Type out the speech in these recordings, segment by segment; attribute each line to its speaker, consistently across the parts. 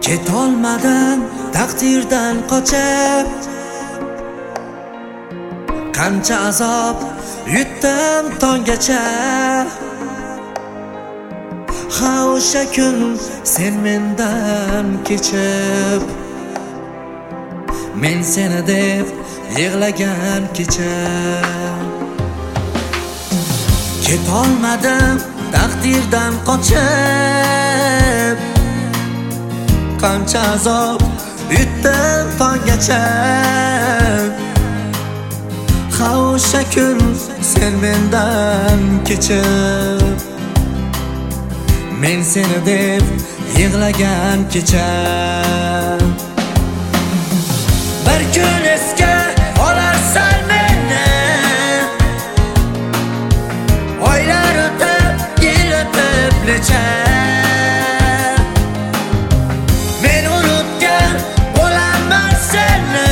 Speaker 1: Ketolmadim taqdirdan qochib, qancha azob yutdim tonggacha. Ha o'sha kun sen mendan kechib, men seni deb yig'lagan kecha. Ketolmadim taqdirdan qochib, qancha azob yutdim tonggacha. Ha o'sha kun sen mendan kechib, men seni deb yig'lagan kecha. Bir kun esga olarsan meni, oylar o'tib, yil o'tib necha. Men unutgan bo'laman seni,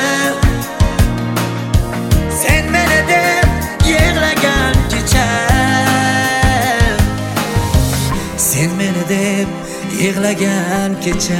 Speaker 1: sen meni deb yig'lagan kecha. Sen meni deb yig'lagan kecha.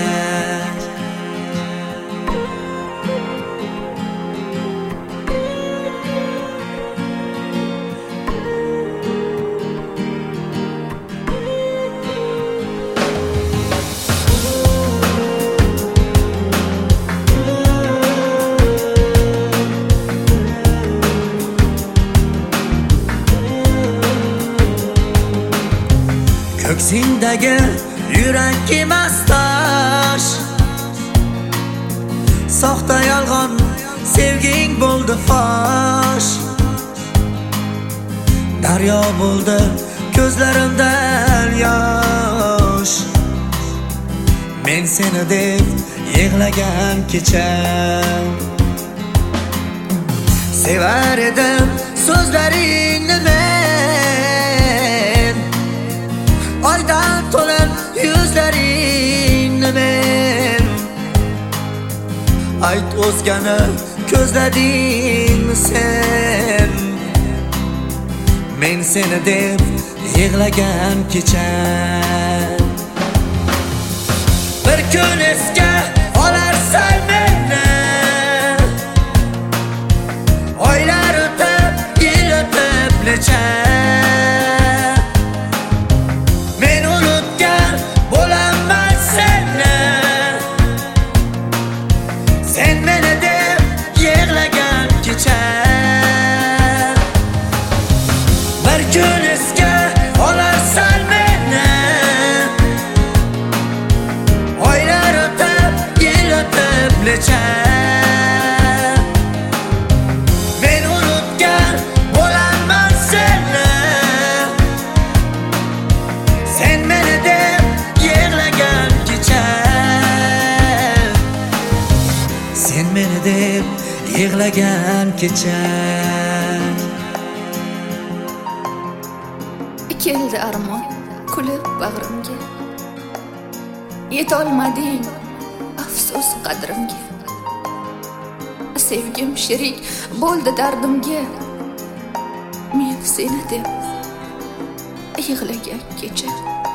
Speaker 1: Ko'ksingdagi yurak emas tosh, soxta yolg'on sevging bo'ldi fosh. Daryo bo'ldi ko'zlarimdan yosh, men seni deb yig'lagan kecha. Sevar edim so'zlaringni men, oydan to'lib yuzlaringni men. Ayt o'zgani ko'zladingmi sen, men seni deb yig'lagan kecha. Bir kun esga olarsan meni, oylar o'tib, yil o'tib necha. Bir kun esga olarsan meni, oylar o'tib, yil o'tib necha. Men unutgan bo'laman seni, sen meni deb yig'lagan kecha. Sen meni deb yig'lagan kecha.
Speaker 2: Keldi armon kulib bag'rimga, yetolmading afsus qadrimga. Sevgim sherik bo'ldi dardimga, men seni deb yig'lagan kecha.